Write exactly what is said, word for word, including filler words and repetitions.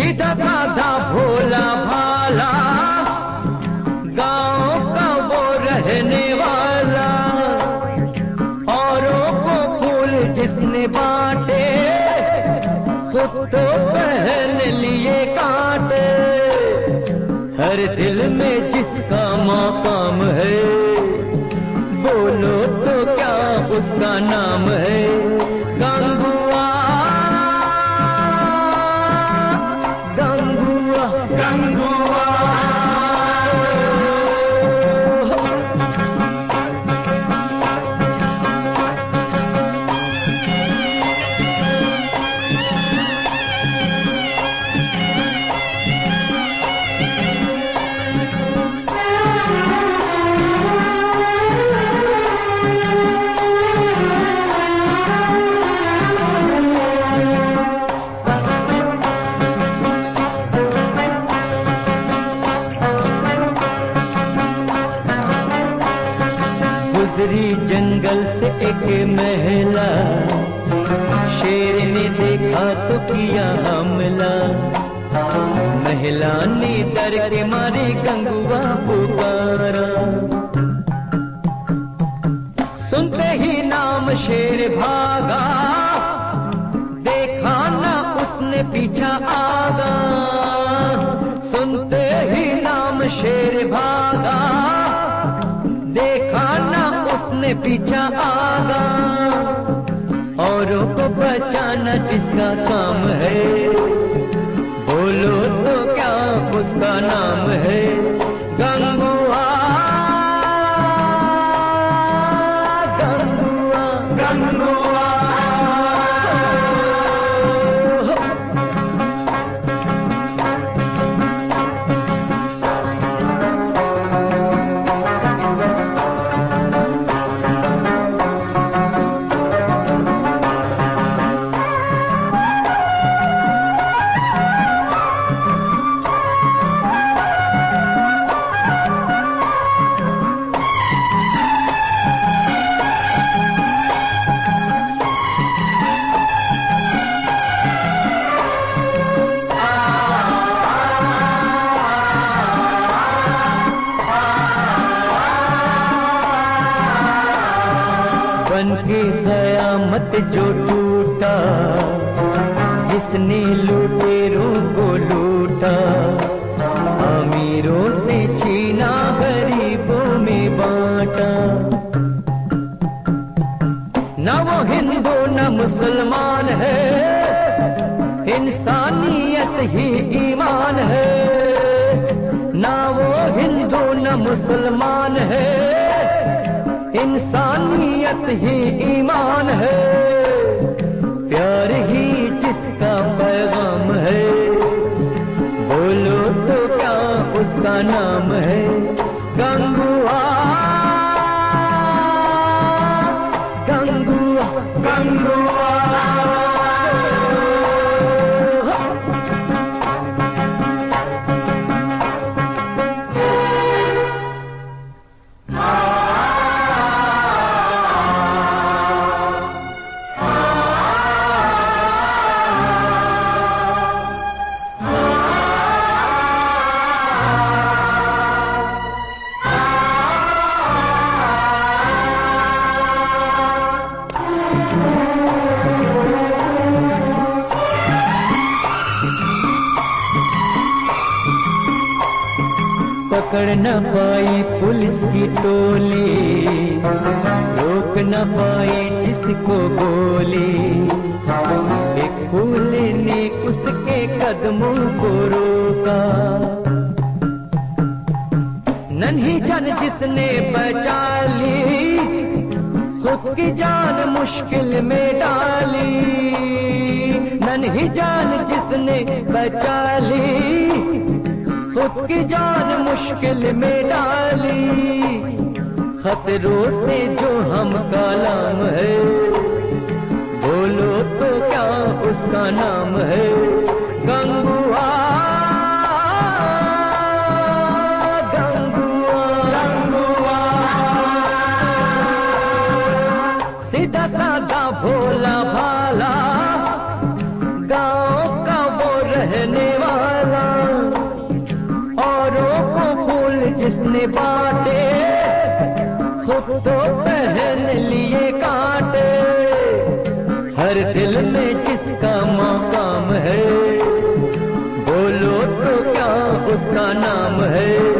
सीधा साधा भोला भाला, गांव का वो रहने वाला, औरों को फूल जिसने बांटे, खुद तो पहन लिए कांटे। हर दिल में जिसका मकाम है, बोलो तो क्या उसका नाम है? गंगुआ गंगुआ गंगुआ। गुजरी जंगल से एक महिला, शेर ने देखा तो किया हमला। महिला ने डर के मारे गंगुआ पुकारा, सुनते ही नाम शेर भागा, देखा ना उसने पीछा आगा। सुनते ही नाम शेर भागा, देखा ना उसने पीछा आगा। औरों को बचाना जिसका काम है, बोलो तो क्या उसका नाम है? गंगुआ गंगुआ गंगुआ। बन के कयामत जो टूटा, जिसने लुटेरों को लूटा, अमीरों से छीना गरीबों में बांटा। न वो हिंदू न मुसलमान है, इंसानियत ही ईमान है। न वो हिंदू न मुसलमान है, इंसानियत ही ईमान है। प्यार ही जिसका पैगाम है, बोलो तो क्या उसका नाम है? गंगुआ गंगुआ गंगुआ। पकड़ न पाई पुलिस की टोली, रोक न पाई जिसको गोली। एक फूल ने उसके कदमों को रोका, नन्ही जान जिसने बचा ली, खुद की जान मुश्किल में डाली। नन्ही जान जिसने बचा ली, खुद की जान मुश्किल में डाली। खतरों से जो हम कालाम है, बोलो तो क्या उसका नाम है? गंगुआ गंगुआ गंगुआ। सीधा साधा भोला भाला, गांव का वो रहने वाला, जिसने बांटे खुद तो पहन लिए कांटे। हर दिल में जिसका मकाम है बोलो तो क्या उसका नाम है।